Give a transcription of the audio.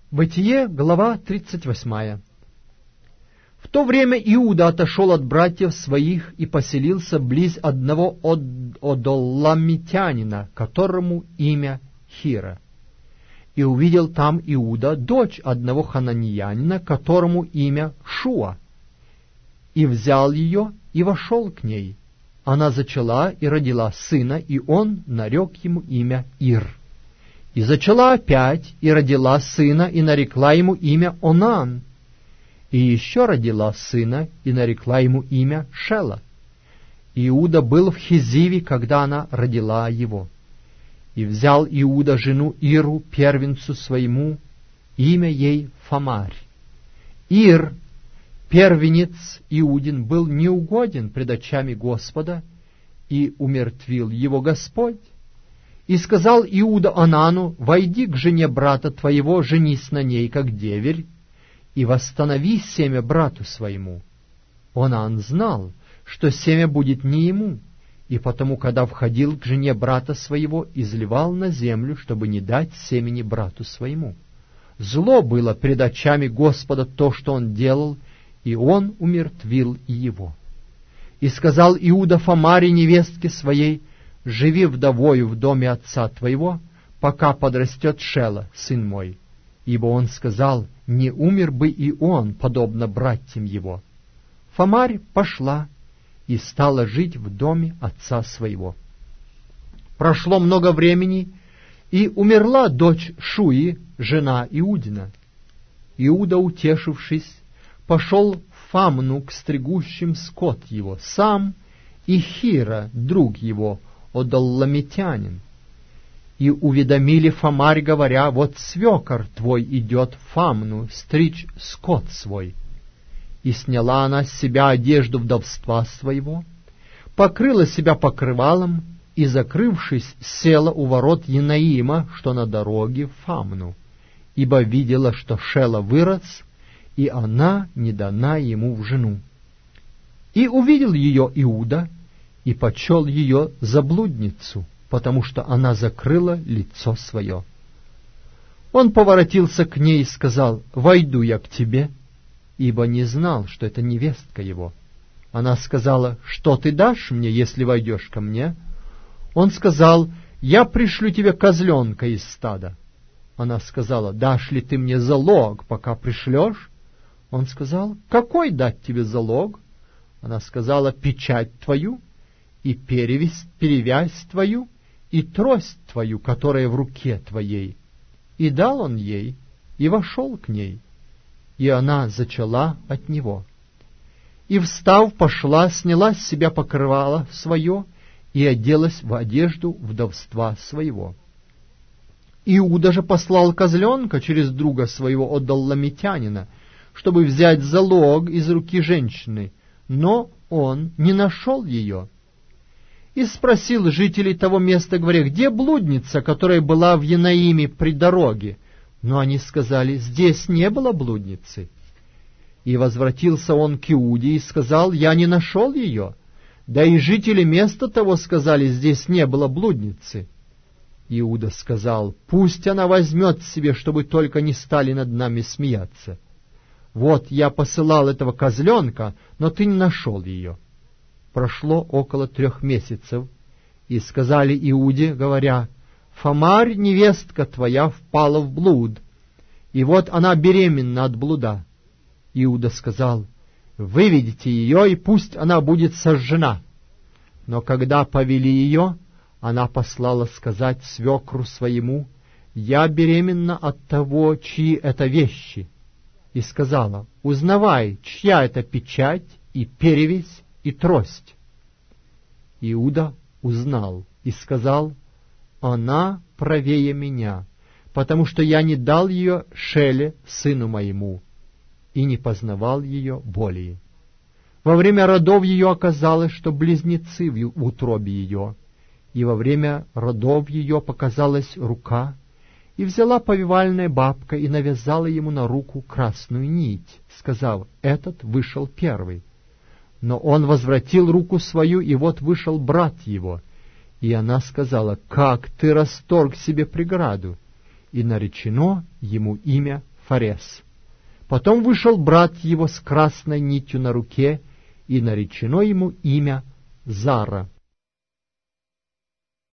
Бытие, глава 38. В то время Иуда отошел от братьев своих и поселился близ одного одолламитянина, которому имя Хира. И увидел там Иуда дочь одного хананеянина, которому имя Шуа. И взял ее и вошел к ней. Она зачала и родила сына, и он нарек ему имя Ир. И зачала опять, и родила сына, и нарекла ему имя Онан. И еще родила сына, и нарекла ему имя Шела. Иуда был в Хизиве, когда она родила его. И взял Иуда жену Иру, первенцу своему, имя ей Фамарь. Ир, первенец Иудин, был неугоден пред очами Господа, и умертвил его Господь. И сказал Иуда Онану: «Войди к жене брата твоего, женись на ней, как деверь, и восстанови семя брату своему». Онан знал, что семя будет не ему, и потому, когда входил к жене брата своего, изливал на землю, чтобы не дать семени брату своему. Зло было пред очами Господа то, что он делал, и он умертвил и его. И сказал Иуда Фамаре, невестке своей: «Живи вдовою в доме отца твоего, пока подрастет Шела, сын мой». Ибо он сказал: «Не умер бы и он, подобно братьям его». Фамарь пошла и стала жить в доме отца своего. Прошло много времени, и умерла дочь Шуи, жена Иудина. Иуда, утешившись, пошел в Фамну к стригущим скот его, сам и Хира, друг его, одолламитянин. И уведомили Фамарь, говоря: «Вот свекор твой идет в Фамну стричь скот свой». И сняла она с себя одежду вдовства своего, покрыла себя покрывалом и, закрывшись, села у ворот Енаима, что на дороге в Фамну, ибо видела, что Шела вырос, и она не дана ему в жену. И увидел ее Иуда, и почел ее за блудницу, потому что она закрыла лицо свое. Он поворотился к ней и сказал: «Войду я к тебе», ибо не знал, что это невестка его. Она сказала: «Что ты дашь мне, если войдешь ко мне?» Он сказал: «Я пришлю тебе козленка из стада». Она сказала: «Дашь ли ты мне залог, пока пришлешь?» Он сказал: «Какой дать тебе залог?» Она сказала: «Печать твою, и перевязь твою, и трость твою, которая в руке твоей». И дал он ей, и вошел к ней, и она зачала от него. И, встав, пошла, сняла с себя покрывало свое и оделась в одежду вдовства своего. Иуда же послал козленка через друга своего одолламитянина, чтобы взять залог из руки женщины, но он не нашел ее. И спросил жителей того места, говоря: «Где блудница, которая была в Енаиме при дороге?» Но они сказали: «Здесь не было блудницы». И возвратился он к Иуде и сказал: «Я не нашел ее». Да и жители места того сказали: «Здесь не было блудницы». Иуда сказал: «Пусть она возьмет себе, чтобы только не стали над нами смеяться. Вот я посылал этого козленка, но ты не нашел ее». Прошло около 3 месяцев, и сказали Иуде, говоря: «Фамарь, невестка твоя, впала в блуд, и вот она беременна от блуда». Иуда сказал: «Выведите ее, и пусть она будет сожжена». Но когда повели ее, она послала сказать свекру своему: «Я беременна от того, чьи это вещи». И сказала: «Узнавай, чья это печать, и перевязь, и трость». Иуда узнал и сказал: «Она правее меня, потому что я не дал ее Шеле, сыну моему, и не познавал ее более». Во время родов ее оказалось, что близнецы в утробе ее, и во время родов ее показалась рука, и взяла повивальная бабка и навязала ему на руку красную нить, сказав: «Этот вышел первый». Но он возвратил руку свою, и вот вышел брат его. И она сказала: «Как ты расторг себе преграду?» И наречено ему имя Фарес. Потом вышел брат его с красной нитью на руке, и наречено ему имя Зара.